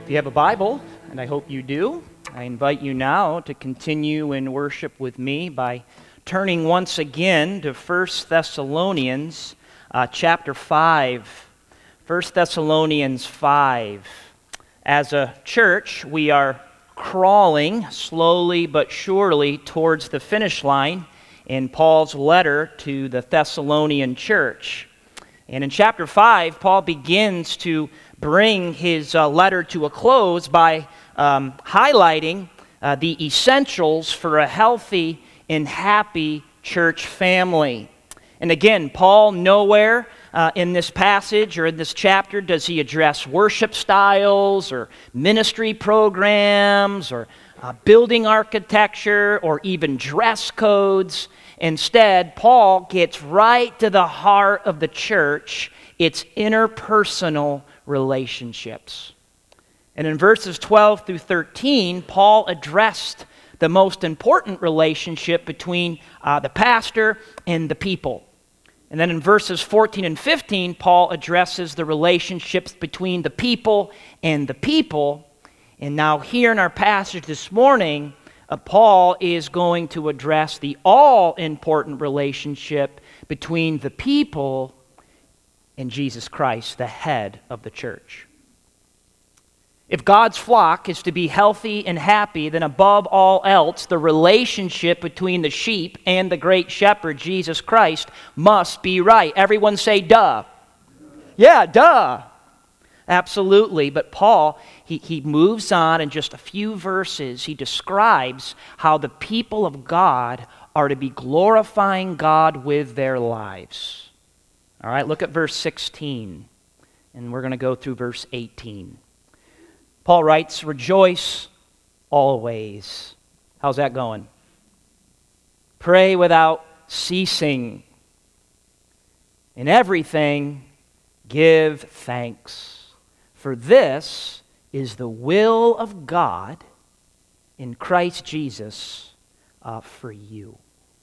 If you have a Bible, and I hope you do, I invite you now to continue in worship with me by turning once again to 1 Thessalonians chapter 5. 1 Thessalonians 5. As a church, we are crawling slowly but surely towards the finish line in Paul's letter to the Thessalonian church. And in chapter 5, Paul begins to bring his letter to a close by highlighting the essentials for a healthy and happy church family. And again, Paul nowhere in this passage or in this chapter does he address worship styles or ministry programs or building architecture or even dress codes. Instead, Paul gets right to the heart of the church, its interpersonal relationships. And in verses 12 through 13, Paul addressed the most important relationship between the pastor and the people. And then in verses 14 and 15, Paul addresses the relationships between the people and the people. And now here in our passage this morning, Paul is going to address the all-important relationship between the people and Jesus Christ, the head of the church. If God's flock is to be healthy and happy, then above all else, the relationship between the sheep and the great shepherd, Jesus Christ, must be right. Everyone say, duh. Yeah, duh. Absolutely. But Paul, he moves on in just a few verses. He describes how the people of God are to be glorifying God with their lives. All right, look at verse 16. And we're going to go through verse 18. Paul writes, "Rejoice always." How's that going? Pray without ceasing. In everything, give thanks. For this is the will of God in Christ Jesus for you.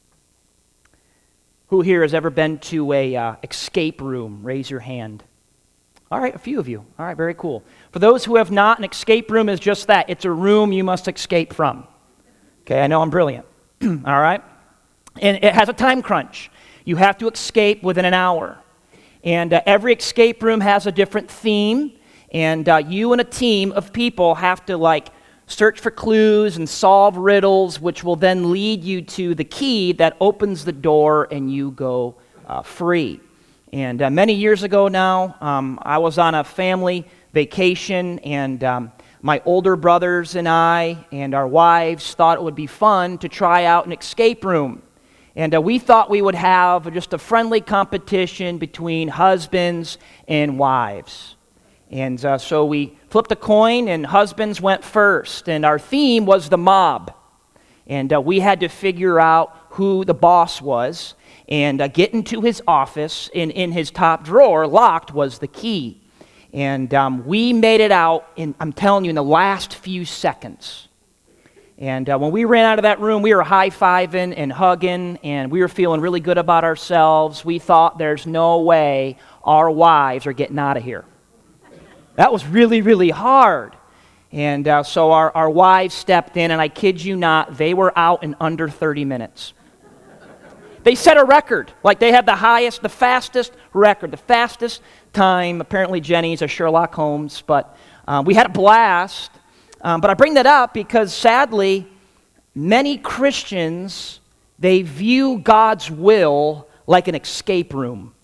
Who here has ever been to a escape room? Raise your hand. All right, a few of you. All right, very cool. For those who have not, an escape room is just that. It's a room you must escape from. Okay, I know I'm brilliant. All right? And it has a time crunch. You have to escape within an hour. And every escape room has a different theme. And you and a team of people have to search for clues and solve riddles, which will then lead you to the key that opens the door and you go free. And many years ago now, I was on a family vacation, and my older brothers and I and our wives thought it would be fun to try out an escape room. And we thought we would have just a friendly competition between husbands and wives. And so we flipped a coin, and husbands went first. And our theme was the mob. And we had to figure out who the boss was and get into his office. And in his top drawer, locked, was the key. And we made it out, I'm telling you, in the last few seconds. And when we ran out of that room, we were high-fiving and hugging, and we were feeling really good about ourselves. We thought there's no way our wives are getting out of here. That was really, really hard. And so our wives stepped in, and I kid you not, they were out in under 30 minutes. They set a record. They had the fastest record, the fastest time. Apparently Jenny's a Sherlock Holmes, but we had a blast. But I bring that up because sadly, many Christians, they view God's will like an escape room.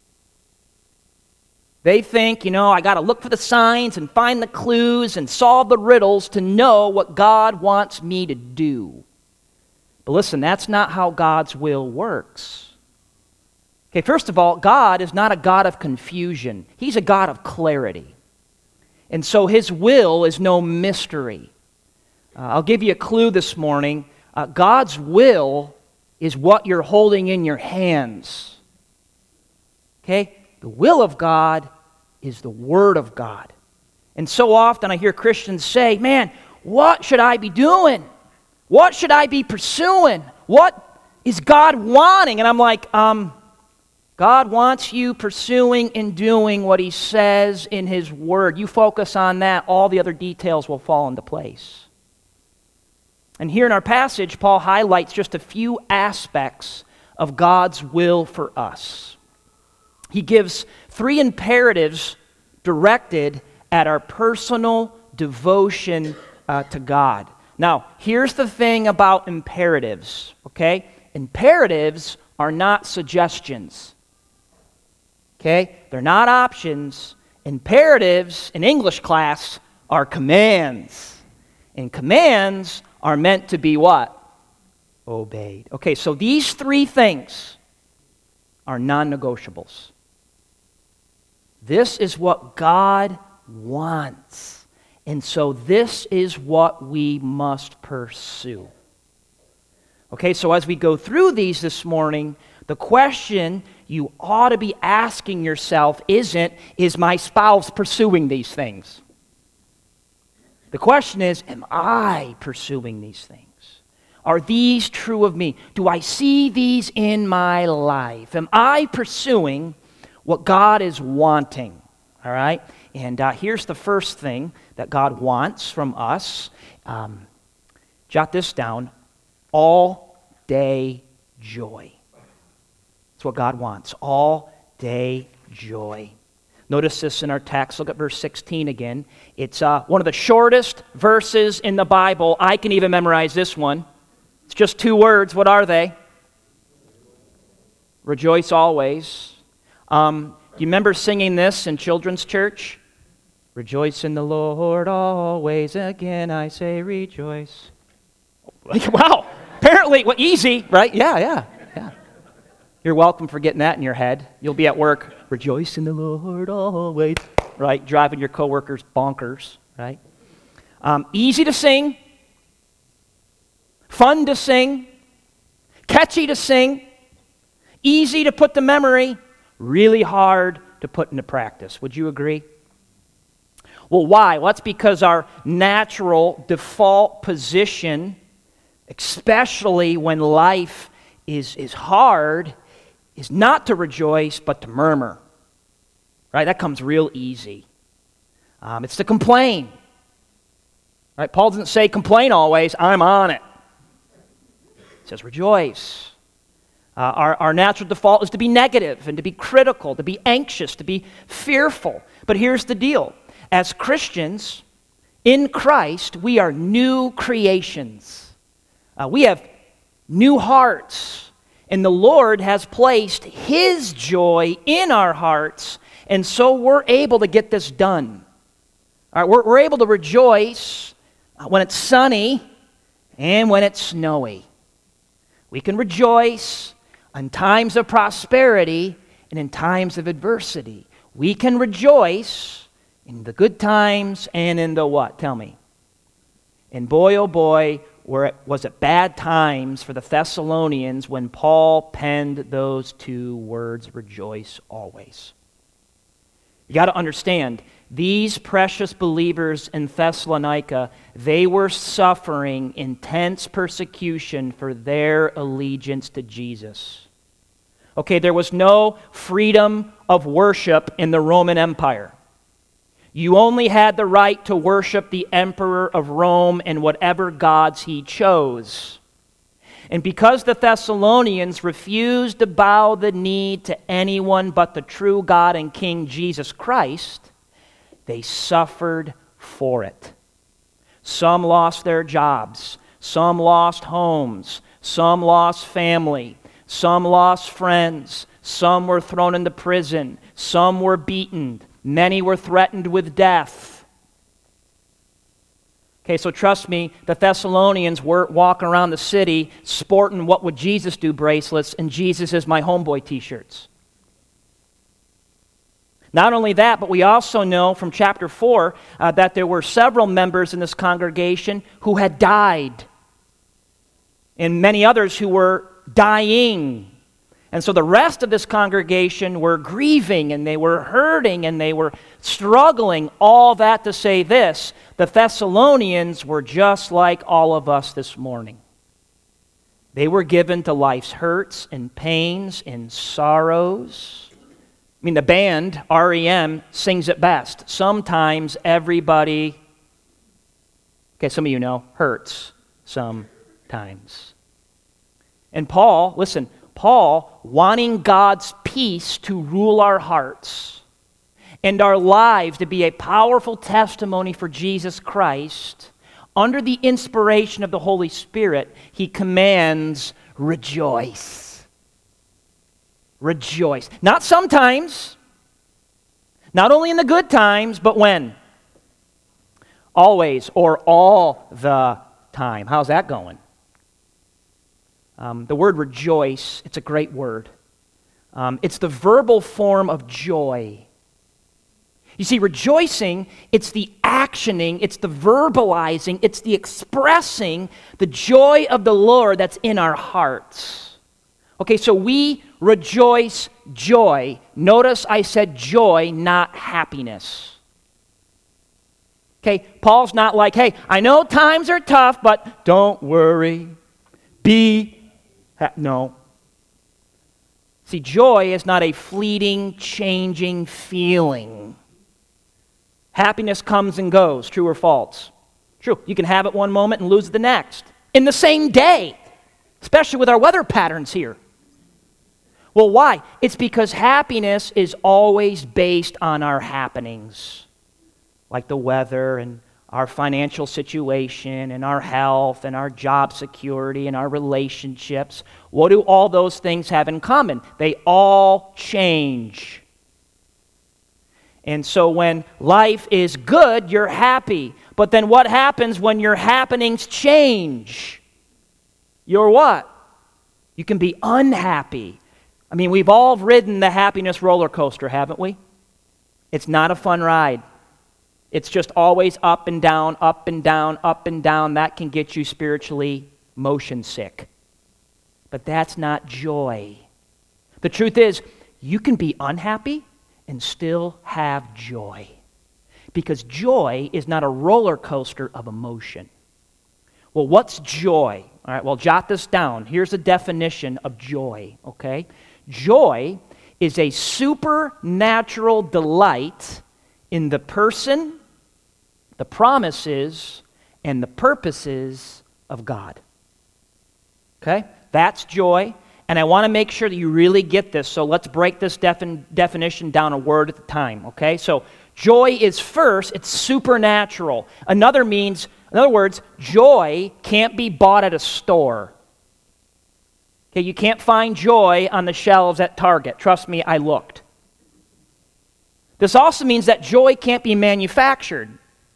They think, I got to look for the signs and find the clues and solve the riddles to know what God wants me to do. But listen, that's not how God's will works. Okay, first of all, God is not a God of confusion. He's a God of clarity. And so his will is no mystery. I'll give you a clue this morning. God's will is what you're holding in your hands. Okay? The will of God is the Word of God. And so often I hear Christians say, man, what should I be doing? What should I be pursuing? What is God wanting? And I'm like, God wants you pursuing and doing what He says in His Word. You focus on that, all the other details will fall into place. And here in our passage, Paul highlights just a few aspects of God's will for us. He gives 3 imperatives directed at our personal devotion to God. Now, here's the thing about imperatives, okay? Imperatives are not suggestions. Okay? They're not options. Imperatives in English class are commands. And commands are meant to be what? Obeyed. Okay, so these 3 things are non-negotiables. This is what God wants. And so this is what we must pursue. Okay, so as we go through these this morning, the question you ought to be asking yourself isn't, is my spouse pursuing these things? The question is, am I pursuing these things? Are these true of me? Do I see these in my life? Am I pursuing what God is wanting? All right? And here's the first thing that God wants from us. Jot this down. All-day joy. That's what God wants. All-day joy. Notice this in our text. Look at verse 16 again. It's one of the shortest verses in the Bible. I can even memorize this one. It's just 2 words. What are they? Rejoice always. Do you remember singing this in children's church? Rejoice in the Lord always. Again I say rejoice. Wow. Apparently, well, easy, right? Yeah. You're welcome for getting that in your head. You'll be at work, rejoice in the Lord always, right? Driving your coworkers bonkers, right? Easy to sing, fun to sing, catchy to sing, easy to put to memory, really hard to put into practice. Would you agree? Well, why? Well, that's because our natural default position, especially when life is hard, is not to rejoice, but to murmur. Right? That comes real easy. It's to complain. Right? Paul doesn't say complain always, I'm on it. He says rejoice. Our natural default is to be negative and to be critical, to be anxious, to be fearful. But here's the deal. As Christians, in Christ, we are new creations. We have new hearts. And the Lord has placed His joy in our hearts, and so we're able to get this done. All right, we're able to rejoice when it's sunny and when it's snowy. We can rejoice in times of prosperity and in times of adversity. We can rejoice in the good times and in the what? Tell me. And boy, oh boy, was it bad times for the Thessalonians when Paul penned those 2 words, rejoice always. You got to understand, these precious believers in Thessalonica, they were suffering intense persecution for their allegiance to Jesus. Okay, there was no freedom of worship in the Roman Empire. You only had the right to worship the emperor of Rome and whatever gods he chose. And because the Thessalonians refused to bow the knee to anyone but the true God and King Jesus Christ, they suffered for it. Some lost their jobs. Some lost homes. Some lost family. Some lost friends. Some were thrown into prison. Some were beaten. Many were threatened with death. Okay, so trust me, the Thessalonians were walking around the city sporting "What Would Jesus Do" bracelets and "Jesus is my homeboy" t-shirts. Not only that, but we also know from chapter 4 that there were several members in this congregation who had died, and many others who were dying. And so the rest of this congregation were grieving, and they were hurting, and they were struggling. All that to say this: the Thessalonians were just like all of us this morning. They were given to life's hurts and pains and sorrows. I mean, the band, REM, sings it best. Sometimes everybody, okay, some of you know, hurts sometimes. And Paul, listen, Paul, wanting God's peace to rule our hearts and our lives to be a powerful testimony for Jesus Christ, under the inspiration of the Holy Spirit, he commands, rejoice. Rejoice. Not sometimes, not only in the good times, but when? Always, or all the time. How's that going? The word rejoice, it's a great word. It's the verbal form of joy. You see, rejoicing, it's the actioning, it's the verbalizing, it's the expressing the joy of the Lord that's in our hearts. Okay, so we rejoice joy. Notice I said joy, not happiness. Okay, Paul's not like, hey, I know times are tough, but don't worry. No. See, joy is not a fleeting, changing feeling. Happiness comes and goes, true or false? True. You can have it one moment and lose it the next. In the same day, especially with our weather patterns here. Well, why? It's because happiness is always based on our happenings, like the weather and our financial situation and our health and our job security and our relationships. What do all those things have in common? They all change. And so when life is good, you're happy. But then what happens when your happenings change? You're what? You can be unhappy. I mean, we've all ridden the happiness roller coaster, haven't we? It's not a fun ride. It's just always up and down, up and down, up and down. That can get you spiritually motion sick. But that's not joy. The truth is, you can be unhappy and still have joy. Because joy is not a roller coaster of emotion. Well, what's joy? All right, well, jot this down. Here's a definition of joy, okay? Joy is a supernatural delight in the person, the promises, and the purposes of God. Okay? That's joy. And I want to make sure that you really get this, so let's break this definition down a word at a time, okay? So joy is first, it's supernatural. In other words, joy can't be bought at a store. Okay, you can't find joy on the shelves at Target. Trust me, I looked. This also means that joy can't be manufactured.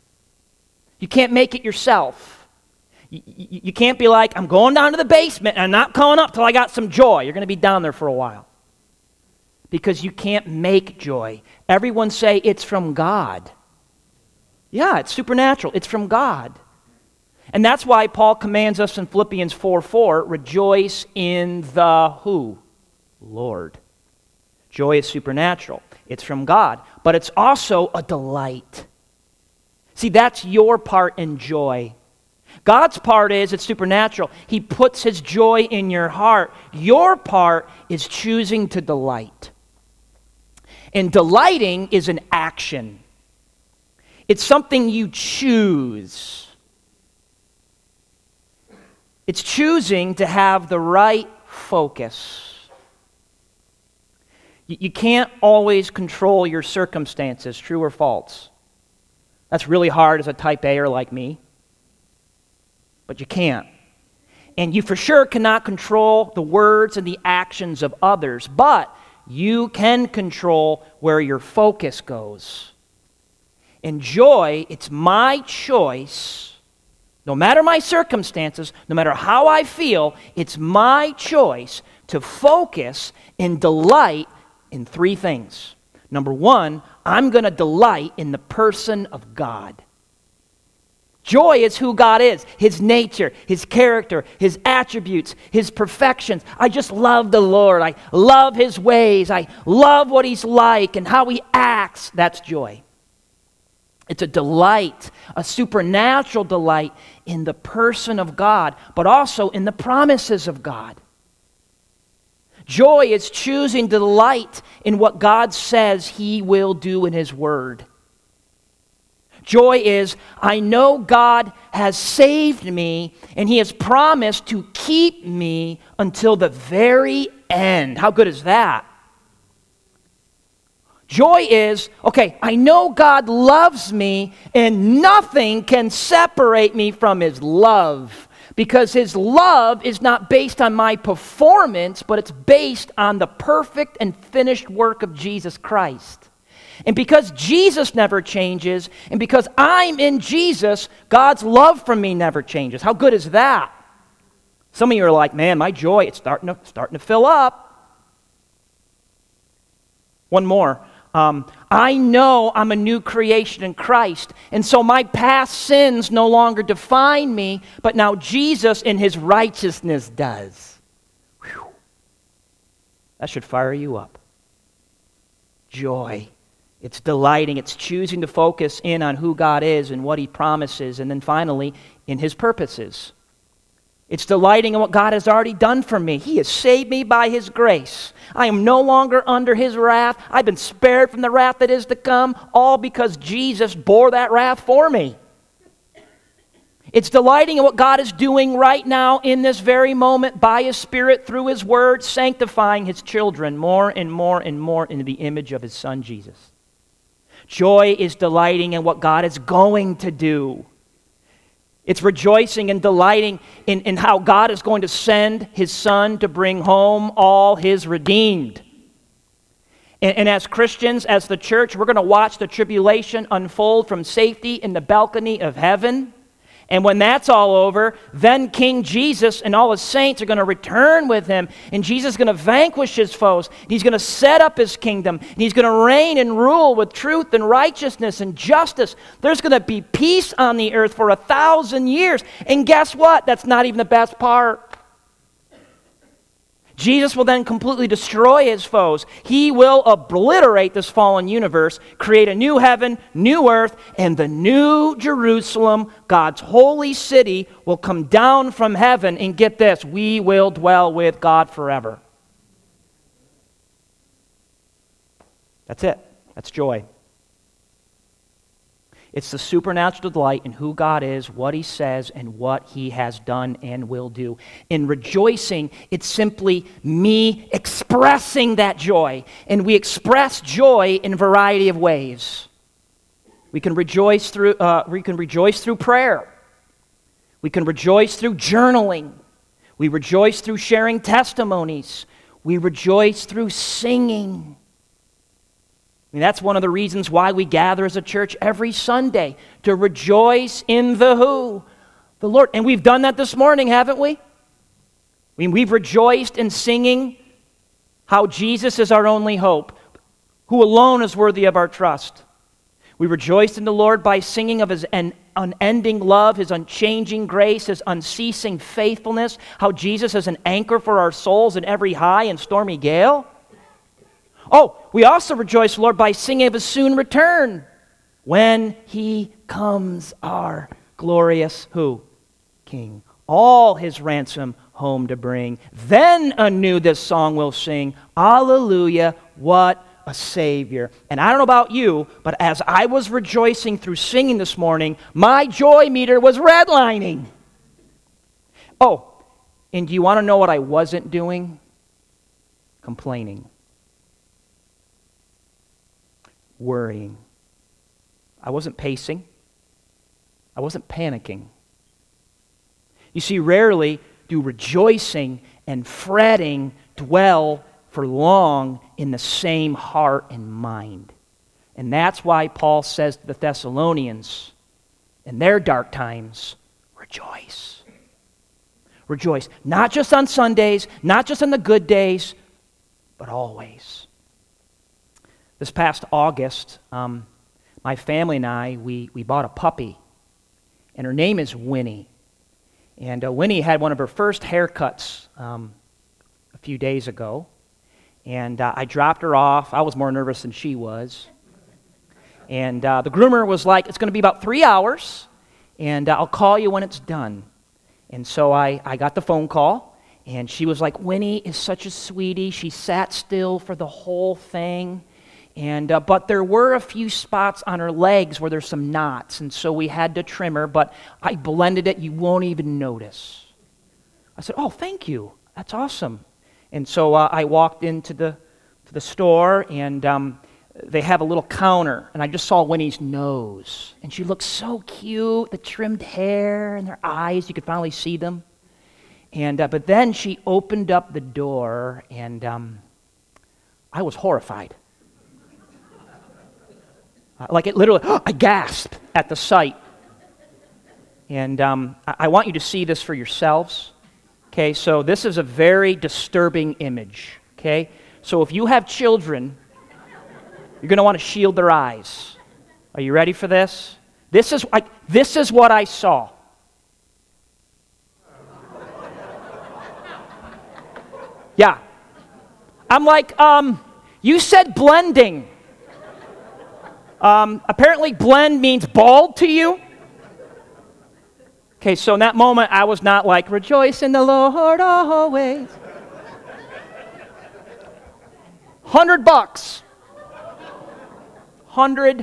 You can't make it yourself. You can't be like, I'm going down to the basement and I'm not coming up till I got some joy. You're going to be down there for a while. Because you can't make joy. Everyone say it's from God. Yeah, it's supernatural. It's from God. And that's why Paul commands us in Philippians 4:4, rejoice in the who? Lord. Joy is supernatural. It's from God. But it's also a delight. See, that's your part in joy. God's part is it's supernatural. He puts His joy in your heart. Your part is choosing to delight. And delighting is an action. It's something you choose. It's choosing to have the right focus. You can't always control your circumstances, true or false. That's really hard as a type A-er like me. But you can't. And you for sure cannot control the words and the actions of others, but you can control where your focus goes. In joy, it's my choice, no matter my circumstances, no matter how I feel, it's my choice to focus and delight in three things. Number one, I'm going to delight in the person of God. Joy is who God is, His nature, His character, His attributes, His perfections. I just love the Lord. I love His ways. I love what He's like and how He acts. That's joy. It's a delight, a supernatural delight in the person of God, but also in the promises of God. Joy is choosing to delight in what God says He will do in His Word. Joy is, I know God has saved me and He has promised to keep me until the very end. How good is that? Joy is, okay, I know God loves me and nothing can separate me from His love, because His love is not based on my performance, but it's based on the perfect and finished work of Jesus Christ. And because Jesus never changes, and because I'm in Jesus, God's love for me never changes. How good is that? Some of you are like, man, my joy, it's starting to fill up. One more. I know I'm a new creation in Christ, and so my past sins no longer define me, but now Jesus in His righteousness does. Whew. That should fire you up. Joy. It's delighting. It's choosing to focus in on who God is and what He promises, and then finally, in His purposes. It's delighting in what God has already done for me. He has saved me by His grace. I am no longer under His wrath. I've been spared from the wrath that is to come, all because Jesus bore that wrath for me. It's delighting in what God is doing right now in this very moment by His Spirit through His Word, sanctifying His children more and more and more into the image of His Son, Jesus. Joy is delighting in what God is going to do. It's rejoicing and delighting in how God is going to send His Son to bring home all His redeemed. And as Christians, as the church, we're going to watch the tribulation unfold from safety in the balcony of heaven. And when that's all over, then King Jesus and all His saints are going to return with Him. And Jesus is going to vanquish His foes. He's going to set up His kingdom. And He's going to reign and rule with truth and righteousness and justice. There's going to be peace on the earth for 1,000 years. And guess what? That's not even the best part. Jesus will then completely destroy His foes. He will obliterate this fallen universe, create a new heaven, new earth, and the new Jerusalem, God's holy city, will come down from heaven. And get this, we will dwell with God forever. That's it. That's joy. It's the supernatural delight in who God is, what He says, and what He has done and will do. In rejoicing, it's simply me expressing that joy. And we express joy in a variety of ways. We can rejoice through prayer. We can rejoice through journaling. We rejoice through sharing testimonies. We rejoice through singing. I mean, that's one of the reasons why we gather as a church every Sunday, to rejoice in the who? The Lord. And we've done that this morning, haven't we? I mean, we've rejoiced in singing how Jesus is our only hope, who alone is worthy of our trust. We rejoiced in the Lord by singing of His unending love, His unchanging grace, His unceasing faithfulness, how Jesus is an anchor for our souls in every high and stormy gale. Oh, we also rejoice, Lord, by singing of His soon return, when He comes, our glorious who? King. All His ransom home to bring. Then anew this song we'll sing, Alleluia, what a Savior. And I don't know about you, but as I was rejoicing through singing this morning, my joy meter was redlining. Oh, and do you want to know what I wasn't doing? Complaining. Worrying. I wasn't pacing. I wasn't panicking. You see, rarely do rejoicing and fretting dwell for long in the same heart and mind. And that's why Paul says to the Thessalonians, in their dark times, rejoice. Rejoice. Not just on Sundays, not just on the good days, but always. This past August, my family and I, we bought a puppy, and her name is Winnie. And Winnie had one of her first haircuts a few days ago, and I dropped her off. I was more nervous than she was. And the groomer was like, it's going to be about 3 hours, and I'll call you when it's done. And so I got the phone call, and she was like, Winnie is such a sweetie. She sat still for the whole thing. And but there were a few spots on her legs where there's some knots, and so we had to trim her, but I blended it. You won't even notice. I said, oh, thank you. That's awesome. And so I walked into the store, and they have a little counter, and I just saw Winnie's nose, and she looked so cute, the trimmed hair and her eyes, you could finally see them. And but then she opened up the door, and I was horrified. Like it literally, I gasped at the sight. And I want you to see this for yourselves. Okay, so this is a very disturbing image. Okay, so if you have children, you're going to want to shield their eyes. Are you ready for this? This is what I saw. Yeah. I'm like, you said blending. Apparently blend means bald to you. Okay, so in that moment, I was not like, rejoice in the Lord always. $100. $100.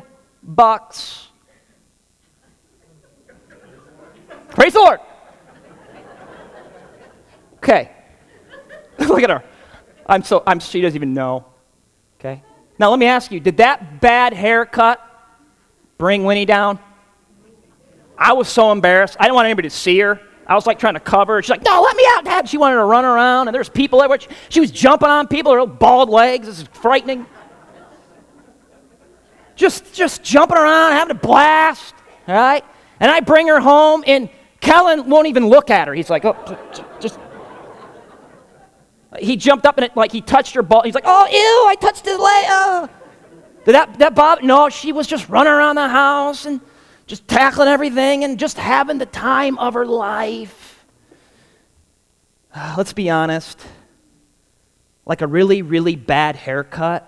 Praise the Lord. Okay. Look at her. She doesn't even know. Okay. Now let me ask you, did that bad haircut bring Winnie down? I was so embarrassed. I didn't want anybody to see her. I was like trying to cover her. She's like, no, let me out, Dad. She wanted to run around, and there's people everywhere. She was jumping on people, her bald legs. This is frightening. Just jumping around, having a blast, all right? And I bring her home, and Kellen won't even look at her. He's like, oh, just. He jumped up and like he touched her ball. He's like, oh, ew, I touched his leg. Oh. Did that bother? No, she was just running around the house and just tackling everything and just having the time of her life. Let's be honest. Like a really, really bad haircut.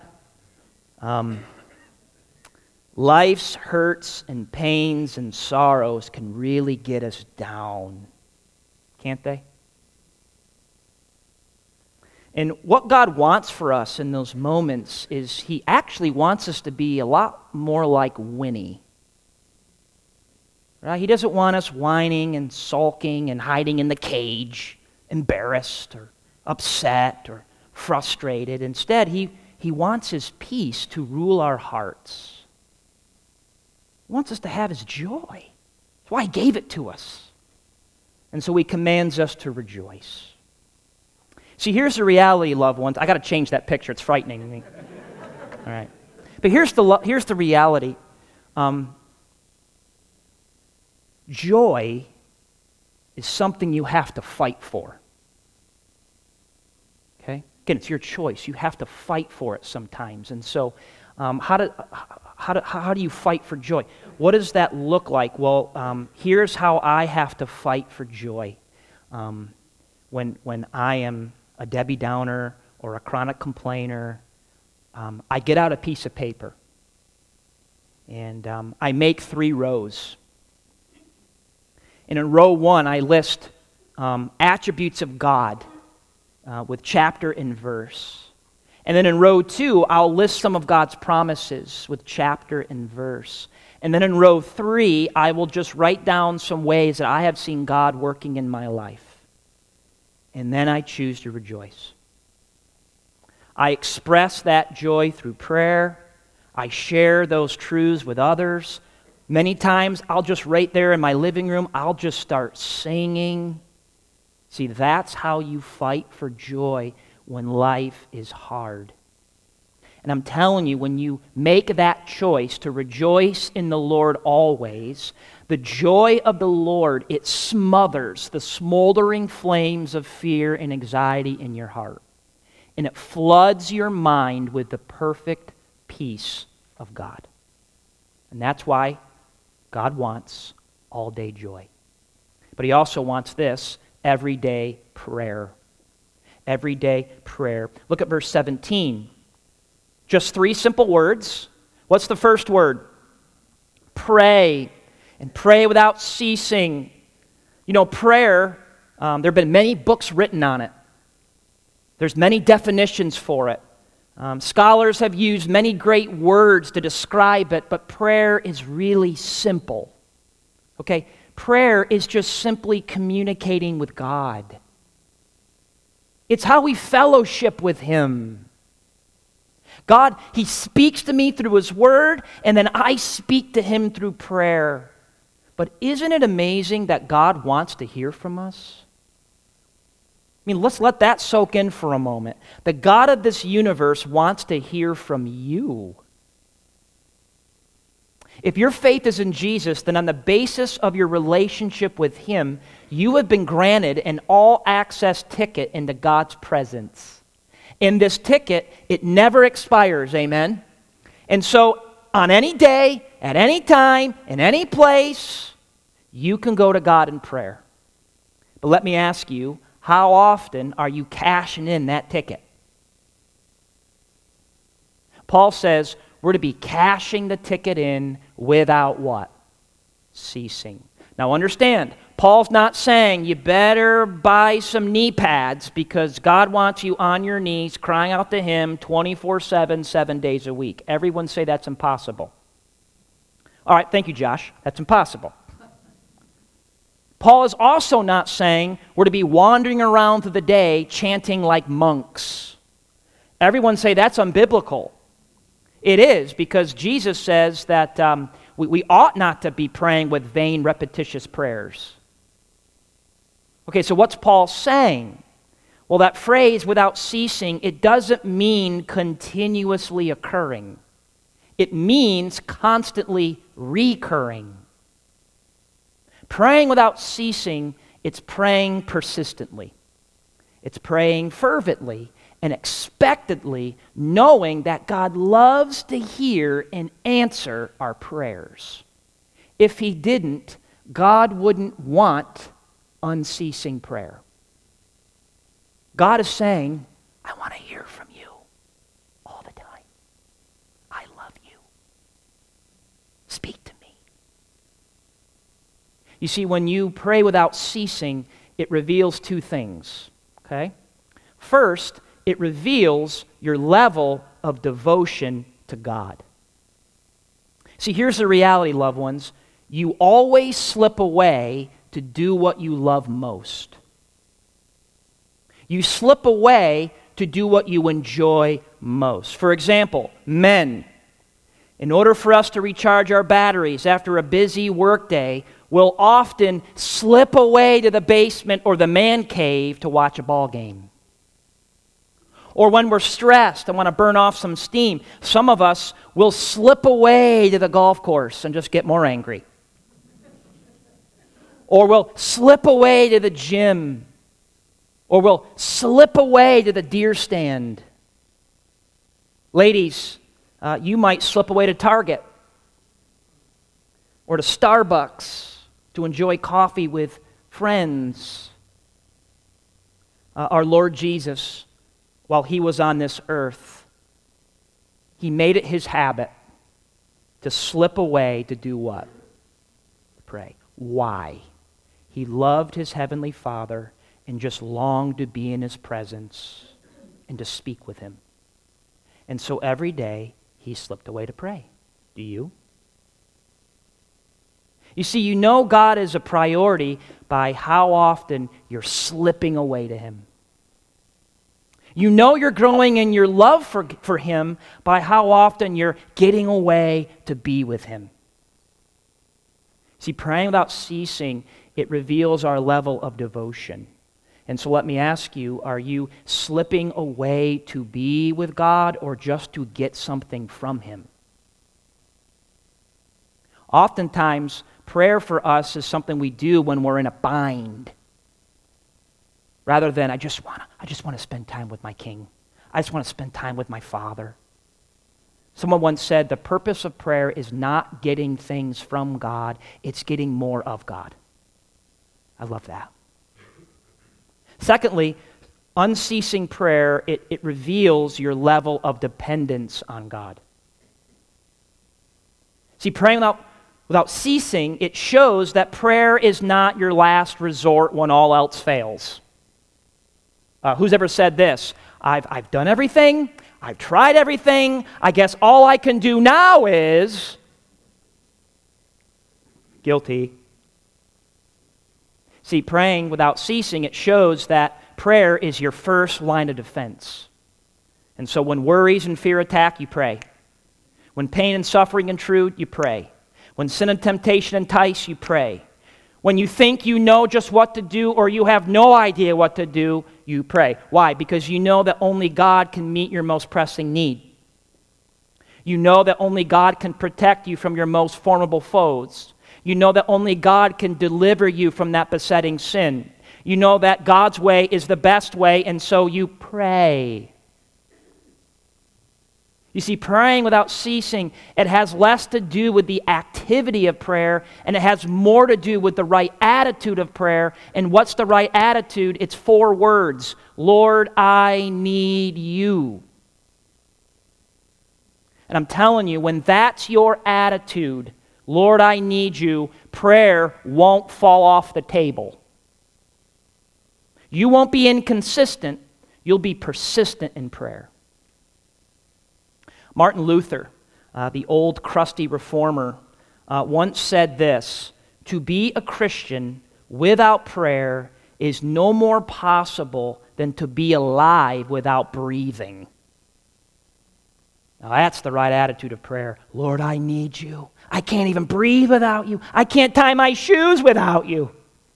Life's hurts and pains and sorrows can really get us down. Can't they? And what God wants for us in those moments is He actually wants us to be a lot more like Winnie. Right? He doesn't want us whining and sulking and hiding in the cage, embarrassed or upset or frustrated. Instead, He wants His peace to rule our hearts. He wants us to have His joy. That's why He gave it to us. And so He commands us to rejoice. See, here's the reality, loved ones. I got to change that picture. It's frightening to me. All right. But here's the reality. Joy is something you have to fight for. Okay? Again, it's your choice. You have to fight for it sometimes. And so, how do you fight for joy? What does that look like? Well, here's how I have to fight for joy. When I am a Debbie Downer or a chronic complainer, I get out a piece of paper and I make 3 rows. And in row 1, I list attributes of God with chapter and verse. And then in row 2, I'll list some of God's promises with chapter and verse. And then in row 3, I will just write down some ways that I have seen God working in my life. And then I choose to rejoice. I express that joy through prayer. I share those truths with others. Many times, I'll just right there in my living room, I'll just start singing. See, that's how you fight for joy when life is hard. And I'm telling you, when you make that choice to rejoice in the Lord always, the joy of the Lord, it smothers the smoldering flames of fear and anxiety in your heart. And it floods your mind with the perfect peace of God. And that's why God wants all-day joy. But He also wants this, everyday prayer. Everyday prayer. Look at verse 17. Just 3 simple words. What's the first word? pray and pray without ceasing. You know, prayer, there have been many books written on it. There's many definitions for it. Scholars have used many great words to describe it, but prayer is really simple. Okay? Prayer is just simply communicating with God. It's how we fellowship with Him. God, He speaks to me through His Word, and then I speak to Him through prayer. But isn't it amazing that God wants to hear from us? I mean, let's let that soak in for a moment. The God of this universe wants to hear from you. If your faith is in Jesus, then on the basis of your relationship with Him, you have been granted an all-access ticket into God's presence. In this ticket, it never expires, amen? And so, on any day, at any time, in any place, you can go to God in prayer. But let me ask you, how often are you cashing in that ticket? Paul says we're to be cashing the ticket in without what? Ceasing. Now understand, Paul's not saying you better buy some knee pads because God wants you on your knees crying out to Him 24/7, 7 days a week. Everyone say that's impossible. All right, thank you, Josh. That's impossible. Paul is also not saying we're to be wandering around through the day chanting like monks. Everyone say that's unbiblical. It is, because Jesus says that we ought not to be praying with vain, repetitious prayers. Okay, so what's Paul saying? Well, that phrase, without ceasing, it doesn't mean continuously occurring. It means constantly recurring. Praying without ceasing, it's praying persistently. It's praying fervently and expectantly, knowing that God loves to hear and answer our prayers. If He didn't, God wouldn't want unceasing prayer. God is saying, I want to hear from you all the time. I love you. Speak to me. You see, when you pray without ceasing, it reveals two things, okay? First, it reveals your level of devotion to God. See, here's the reality, loved ones. You always slip away to do what you love most. You slip away to do what you enjoy most. For example, men, in order for us to recharge our batteries after a busy workday, we'll often slip away to the basement or the man cave to watch a ball game. Or when we're stressed and want to burn off some steam, some of us will slip away to the golf course and just get more angry. Or we'll slip away to the gym. Or we'll slip away to the deer stand. Ladies, you might slip away to Target or to Starbucks to enjoy coffee with friends. Our Lord Jesus, while He was on this earth, He made it His habit to slip away to do what? Pray. Why? He loved His Heavenly Father and just longed to be in His presence and to speak with Him. And so every day, He slipped away to pray. Do you? You see, you know God is a priority by how often you're slipping away to Him. You know you're growing in your love for Him by how often you're getting away to be with Him. See, praying without ceasing, it reveals our level of devotion. And so let me ask you, are you slipping away to be with God or just to get something from Him? Oftentimes, prayer for us is something we do when we're in a bind, rather than I just want to spend time with my King. I just want to spend time with my Father. Someone once said, the purpose of prayer is not getting things from God, it's getting more of God. I love that. Secondly, unceasing prayer, it reveals your level of dependence on God. See, praying without Without ceasing, it shows that prayer is not your last resort when all else fails. Who's ever said this? I've done everything. I've tried everything. I guess all I can do now is... Guilty. See, praying without ceasing, it shows that prayer is your first line of defense. And so when worries and fear attack, you pray. When pain and suffering intrude, you pray. When sin and temptation entice, you pray. When you think you know just what to do or you have no idea what to do, you pray. Why? Because you know that only God can meet your most pressing need. You know that only God can protect you from your most formidable foes. You know that only God can deliver you from that besetting sin. You know that God's way is the best way, and so you pray. You see, praying without ceasing, it has less to do with the activity of prayer, and it has more to do with the right attitude of prayer. And what's the right attitude? It's 4 words. Lord, I need you. And I'm telling you, when that's your attitude, Lord, I need you, prayer won't fall off the table. You won't be inconsistent, you'll be persistent in prayer. Martin Luther, the old crusty reformer, once said this: to be a Christian without prayer is no more possible than to be alive without breathing. Now that's the right attitude of prayer. Lord, I need you. I can't even breathe without you. I can't tie my shoes without you.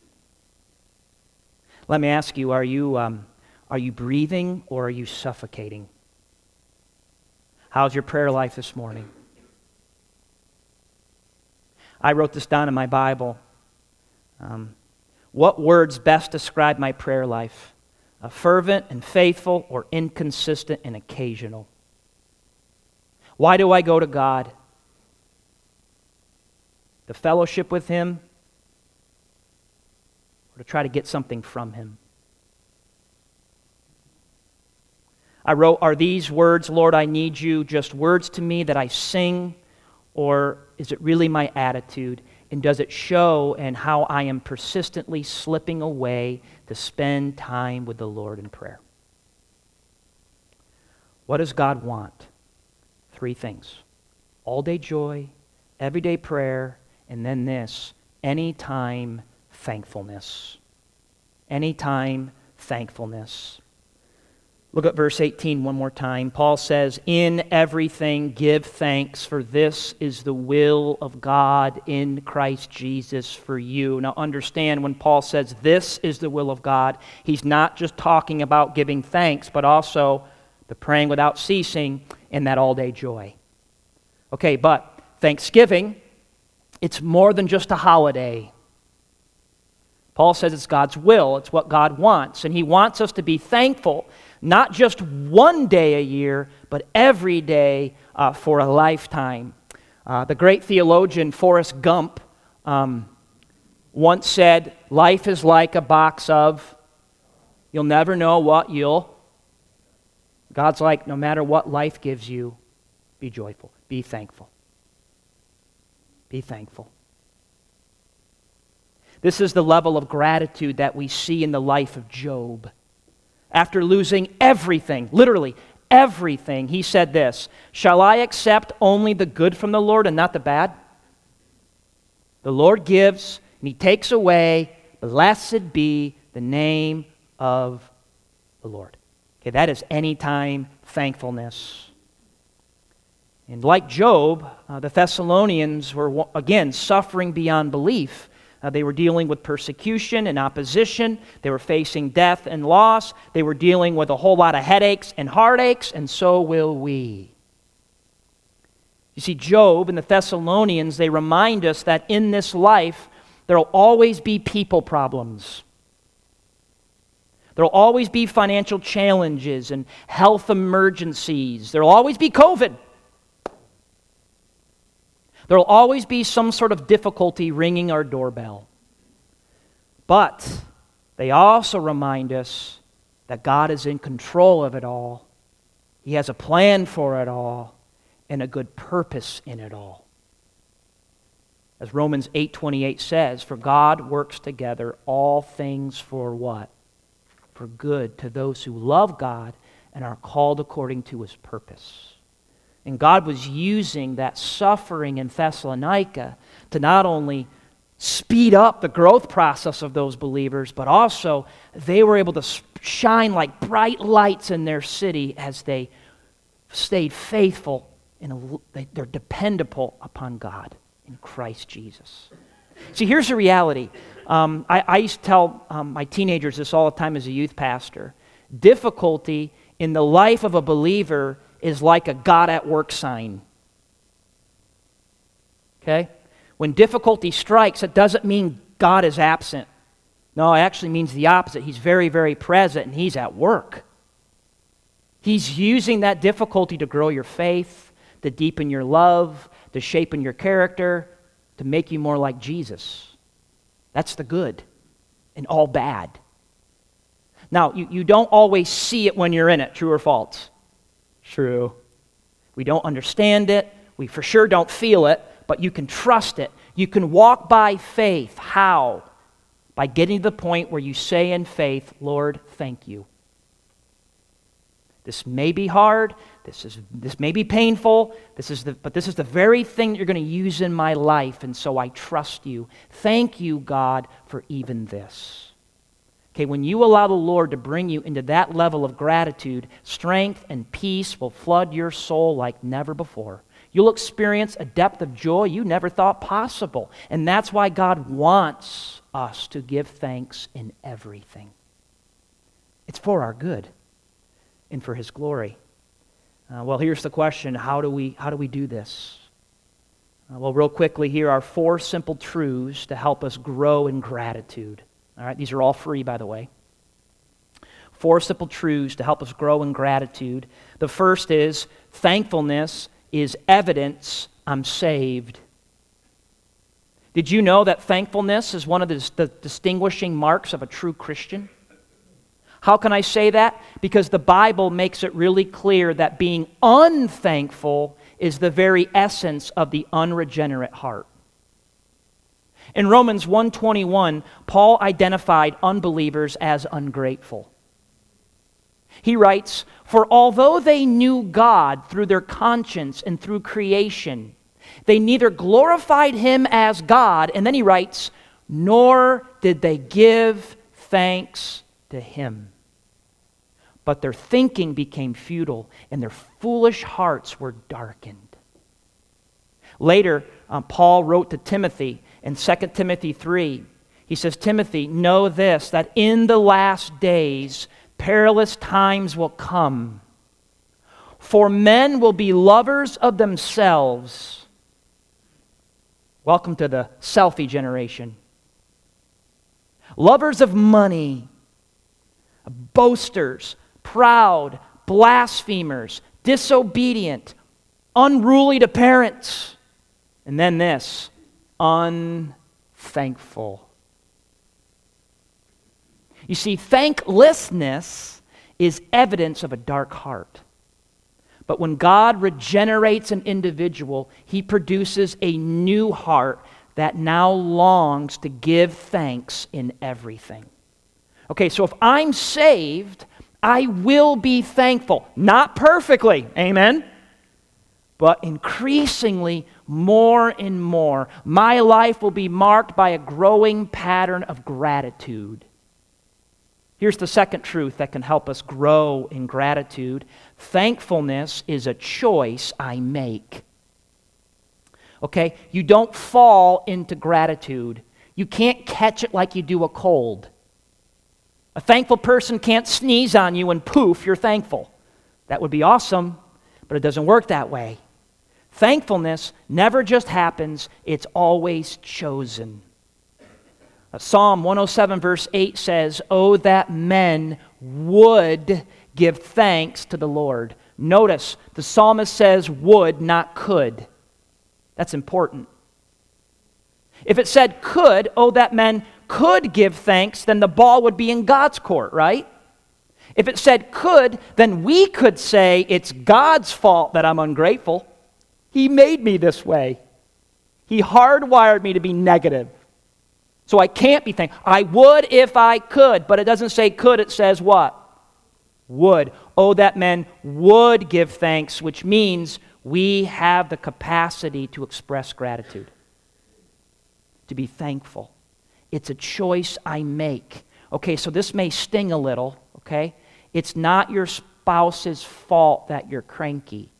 Let me ask you, are you breathing or are you suffocating? How's your prayer life this morning? I wrote this down in my Bible. What words best describe my prayer life? Fervent and faithful, or inconsistent and occasional? Why do I go to God? To fellowship with Him, or to try to get something from Him? I wrote, are these words, Lord, I need you, just words to me that I sing, or is it really my attitude? And does it show in how I am persistently slipping away to spend time with the Lord in prayer? What does God want? 3 things. All-day joy, everyday prayer, and then this, anytime thankfulness. Anytime thankfulness. Look at verse 18 one more time. Paul says, in everything give thanks, for this is the will of God in Christ Jesus for you. Now understand, when Paul says this is the will of God, he's not just talking about giving thanks, but also the praying without ceasing and that all-day joy. Okay, but Thanksgiving, it's more than just a holiday. Paul says it's God's will, it's what God wants, and He wants us to be thankful, not just one day a year, but every day for a lifetime. The great theologian Forrest Gump once said, life is like a box of, you'll never know what you'll. God's like, no matter what life gives you, be joyful, be thankful. Be thankful. This is the level of gratitude that we see in the life of Job. After losing everything, literally everything, he said this, shall I accept only the good from the Lord and not the bad? The Lord gives and He takes away. Blessed be the name of the Lord. Okay, that is anytime thankfulness. And like Job, the Thessalonians were, again, suffering beyond belief. They were dealing with persecution and opposition. They were facing death and loss. They were dealing with a whole lot of headaches and heartaches, and so will we. You see, Job and the Thessalonians, they remind us that in this life, there will always be people problems. There will always be financial challenges and health emergencies. There will always be COVID. There will always be some sort of difficulty ringing our doorbell. But they also remind us that God is in control of it all. He has a plan for it all and a good purpose in it all. As Romans 8:28 says, for God works together all things for what? For good to those who love God and are called according to His purpose. And God was using that suffering in Thessalonica to not only speed up the growth process of those believers, but also they were able to shine like bright lights in their city as they stayed faithful and they're dependable upon God in Christ Jesus. See, here's the reality. I used to tell my teenagers this all the time as a youth pastor. Difficulty in the life of a believer is like a God at work sign. Okay? When difficulty strikes, it doesn't mean God is absent. No, it actually means the opposite. He's very, very present and He's at work. He's using that difficulty to grow your faith, to deepen your love, to shape your character, to make you more like Jesus. That's the good and all bad. Now, you don't always see it when you're in it, true or false? True. We don't understand it. We for sure don't feel it, but you can trust it. You can walk by faith. How? By getting to the point where you say in faith, Lord, thank you. This may be hard. This may be painful. But this is the very thing that you're going to use in my life, and so I trust you. Thank you, God, for even this. Okay, when you allow the Lord to bring you into that level of gratitude, strength and peace will flood your soul like never before. You'll experience a depth of joy you never thought possible. And that's why God wants us to give thanks in everything. It's for our good and for His glory. Well, here's the question. How do we do this? Well, real quickly, here are 4 simple truths to help us grow in gratitude. All right, these are all free, by the way. 4 simple truths to help us grow in gratitude. The first is thankfulness is evidence I'm saved. Did you know that thankfulness is one of the distinguishing marks of a true Christian? How can I say that? Because the Bible makes it really clear that being unthankful is the very essence of the unregenerate heart. In Romans 1:21, Paul identified unbelievers as ungrateful. He writes, for although they knew God through their conscience and through creation, they neither glorified Him as God, and then he writes, nor did they give thanks to Him. But their thinking became futile, and their foolish hearts were darkened. Later, Paul wrote to Timothy in 2 Timothy 3. He says, Timothy, know this, that in the last days perilous times will come. For men will be lovers of themselves. Welcome to the selfie generation. Lovers of money, boasters, proud, blasphemers, disobedient, unruly to parents. And then this, unthankful. You see, thanklessness is evidence of a dark heart. But when God regenerates an individual, He produces a new heart that now longs to give thanks in everything. Okay, so if I'm saved, I will be thankful. Not perfectly, amen? But increasingly, more and more, my life will be marked by a growing pattern of gratitude. Here's the second truth that can help us grow in gratitude. Thankfulness is a choice I make. Okay? You don't fall into gratitude. You can't catch it like you do a cold. A thankful person can't sneeze on you and poof, you're thankful. That would be awesome, but it doesn't work that way. Thankfulness never just happens, it's always chosen. Psalm 107 verse 8 says, oh, that men would give thanks to the Lord. Notice, the psalmist says would, not could. That's important. If it said could, oh, that men could give thanks, then the ball would be in God's court, right? If it said could, then we could say it's God's fault that I'm ungrateful. He made me this way. He hardwired me to be negative. So I can't be thankful. I would if I could, but it doesn't say could, it says what? Would. Oh, that men would give thanks, which means we have the capacity to express gratitude, to be thankful. It's a choice I make. Okay, so this may sting a little, okay? It's not your spouse's fault that you're cranky.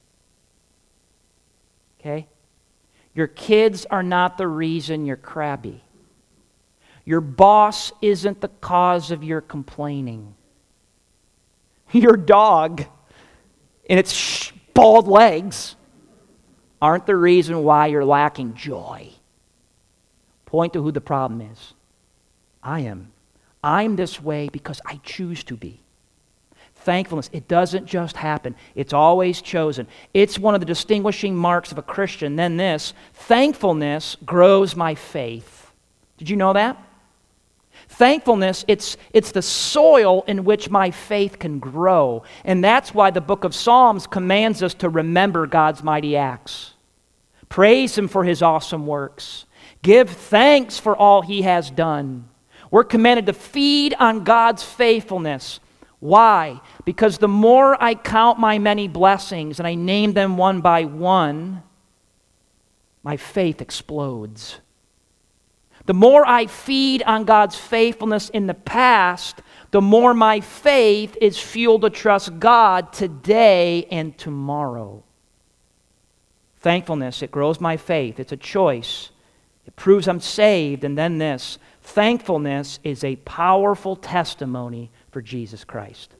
Okay? Your kids are not the reason you're crabby. Your boss isn't the cause of your complaining. Your dog and its bald legs aren't the reason why you're lacking joy. Point to who the problem is. I am. I'm this way because I choose to be. Thankfulness, it doesn't just happen. It's always chosen. It's one of the distinguishing marks of a Christian. Then this, thankfulness grows my faith. Did you know that? Thankfulness, it's the soil in which my faith can grow. And that's why the book of Psalms commands us to remember God's mighty acts. Praise Him for His awesome works. Give thanks for all He has done. We're commanded to feed on God's faithfulness. Why? Because the more I count my many blessings and I name them one by one, my faith explodes. The more I feed on God's faithfulness in the past, the more my faith is fueled to trust God today and tomorrow. Thankfulness, it grows my faith. It's a choice. It proves I'm saved. And then this, thankfulness is a powerful testimony for Jesus Christ.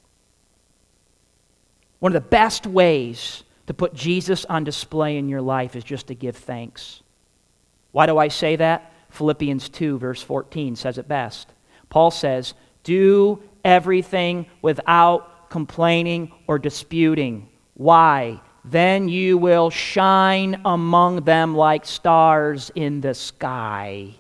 One of the best ways to put Jesus on display in your life is just to give thanks. Why do I say that? Philippians 2, verse 14 says it best. Paul says, do everything without complaining or disputing. Why? Then you will shine among them like stars in the sky.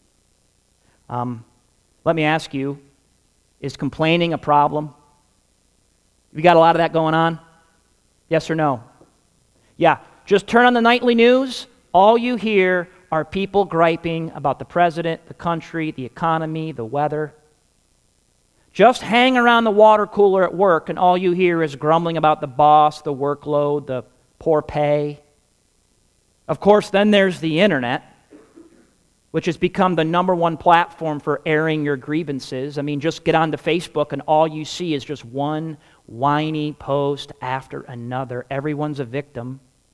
Let me ask you, is complaining a problem? You got a lot of that going on? Yes or no? Yeah, just turn on the nightly news. All you hear are people griping about the president, the country, the economy, the weather. Just hang around the water cooler at work and all you hear is grumbling about the boss, the workload, the poor pay. Of course, then there's the internet, which has become the number one platform for airing your grievances. I mean, just get onto Facebook and all you see is just one whiny post after another. Everyone's a victim.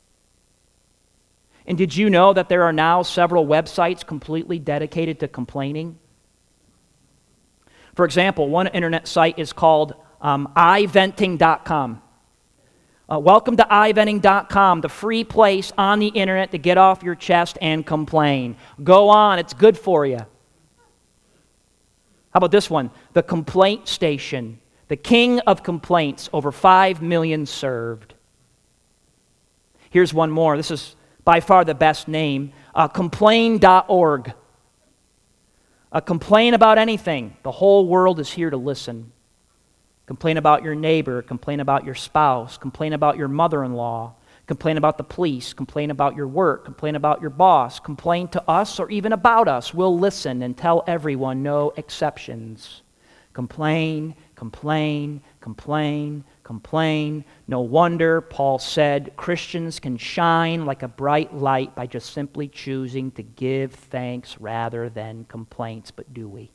And did you know that there are now several websites completely dedicated to complaining? For example, one internet site is called iventing.com. Welcome to iventing.com, the free place on the internet to get off your chest and complain. Go on, it's good for you. How about this one? The Complaint Station, the king of complaints, over 5 million served. Here's one more. This is by far the best name, complain.org. Complain about anything. The whole world is here to listen. Complain about your neighbor, complain about your spouse, complain about your mother-in-law, complain about the police, complain about your work, complain about your boss, complain to us or even about us. We'll listen and tell everyone, no exceptions. Complain, complain, complain, complain. No wonder Paul said Christians can shine like a bright light by just simply choosing to give thanks rather than complaints. But do we?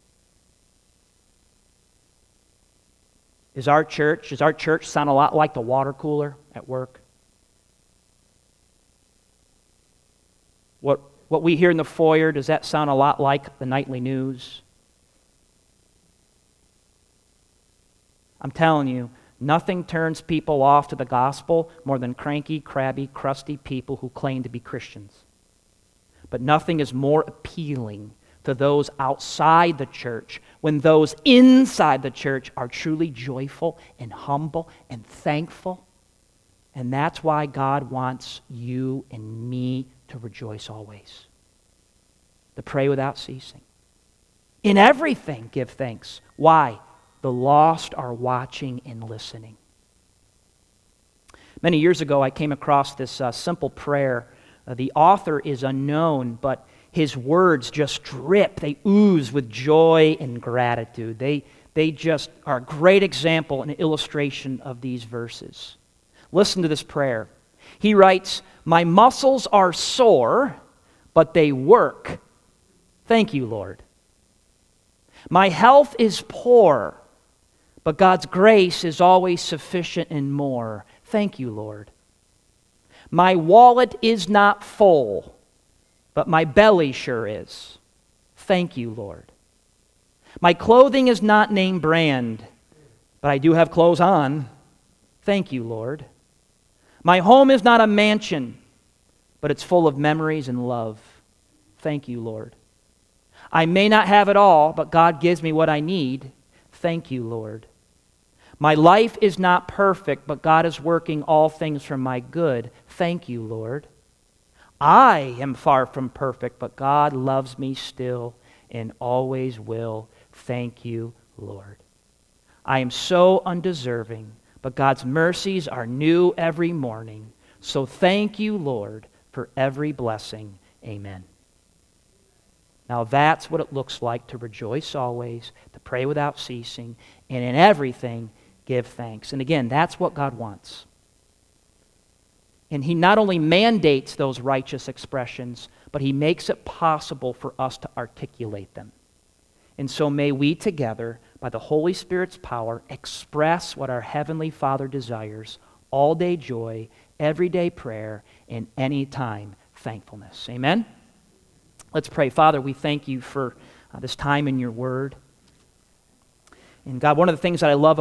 Does our church sound a lot like the water cooler at work? What we hear in the foyer, does that sound a lot like the nightly news? I'm telling you, nothing turns people off to the gospel more than cranky, crabby, crusty people who claim to be Christians. But nothing is more appealing to those outside the church when those inside the church are truly joyful and humble and thankful. And that's why God wants you and me to rejoice always, to pray without ceasing. In everything, give thanks. Why? The lost are watching and listening. Many years ago, I came across this simple prayer The author is unknown, but his words just drip. They ooze with joy and gratitude. They just are a great example and illustration of these verses. Listen to this prayer. He writes, "My muscles are sore, but they work. Thank you, Lord. My health is poor, but God's grace is always sufficient and more. Thank you, Lord. My wallet is not full, but my belly sure is. Thank you, Lord. My clothing is not name brand, but I do have clothes on. Thank you, Lord. My home is not a mansion, but it's full of memories and love. Thank you, Lord. I may not have it all, but God gives me what I need. Thank you, Lord. My life is not perfect, but God is working all things for my good. Thank you, Lord. I am far from perfect, but God loves me still and always will. Thank you, Lord. I am so undeserving, but God's mercies are new every morning. So thank you, Lord, for every blessing. Amen." Now that's what it looks like to rejoice always, to pray without ceasing, and in everything give thanks. And again, that's what God wants. And He not only mandates those righteous expressions, but He makes it possible for us to articulate them. And so may we together, by the Holy Spirit's power, express what our Heavenly Father desires, all-day joy, everyday prayer, and anytime thankfulness. Amen? Let's pray. Father, we thank you for this time in your word. And God, one of the things that I love